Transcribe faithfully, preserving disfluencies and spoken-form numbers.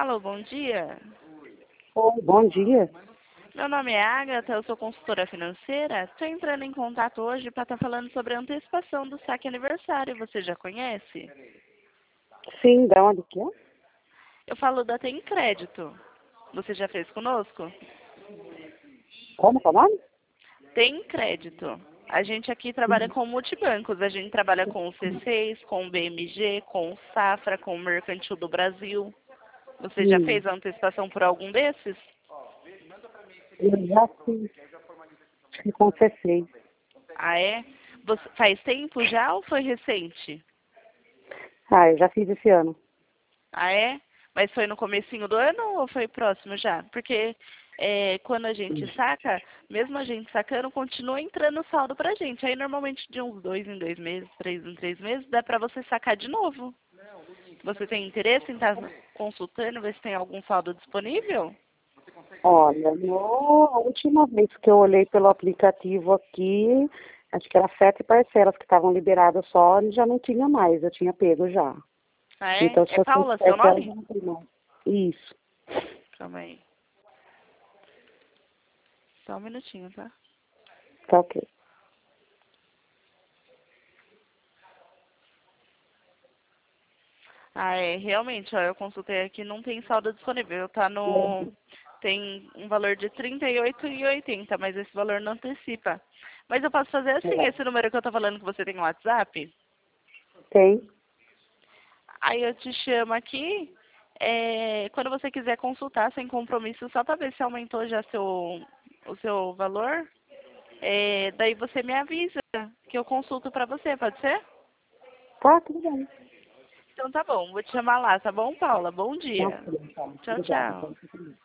Alô, bom dia. Oi, bom dia. Meu nome é Agatha, eu sou consultora financeira. Estou entrando em contato hoje para estar falando sobre a antecipação do saque aniversário. Você já conhece? Sim, da onde que é? Eu falo da Tem Crédito. Você já fez conosco? Como que é o nome? Tem Crédito. A gente aqui trabalha com multibancos. A gente trabalha com o C seis, com o B M G, com o Safra, com o Mercantil do Brasil. Você já Sim, fez a antecipação por algum desses? eu já fiz. Acho que com C seis. Ah, é? Você, faz tempo já ou foi recente? Ah, eu já fiz esse ano. Ah, é? Mas foi no comecinho do ano ou foi próximo já? Porque é, quando a gente saca, mesmo a gente sacando, continua entrando saldo pra gente. Aí normalmente de uns dois em dois meses, três em três meses, dá pra você sacar de novo. Você tem interesse em estar consultando, ver se tem algum saldo disponível? Olha, no, a última vez que eu olhei pelo aplicativo aqui, acho que eram sete parcelas que estavam liberadas só, e já não tinha mais, eu tinha pego já. Ah, é? Então, se É fosse Paula seu parcela, já nome? não tem mais. Isso. Calma aí. Só um minutinho, tá? Tá ok. Ah, é, realmente, ó, eu consultei aqui, não tem saldo disponível. Tá no... Tem um valor de trinta e oito reais e oitenta centavos, mas esse valor não antecipa. Mas eu posso fazer assim, esse número que eu tô falando que você tem no WhatsApp, Tem? aí eu te chamo aqui, é, quando você quiser consultar sem compromisso, só para ver se aumentou já seu, o seu valor, é, daí você me avisa que eu consulto para você, pode ser? Tá, tudo bem. Então tá bom, vou te chamar lá, tá bom, Paula? Bom Tá dia. ok, então. Tchau, Obrigada. tchau. Então,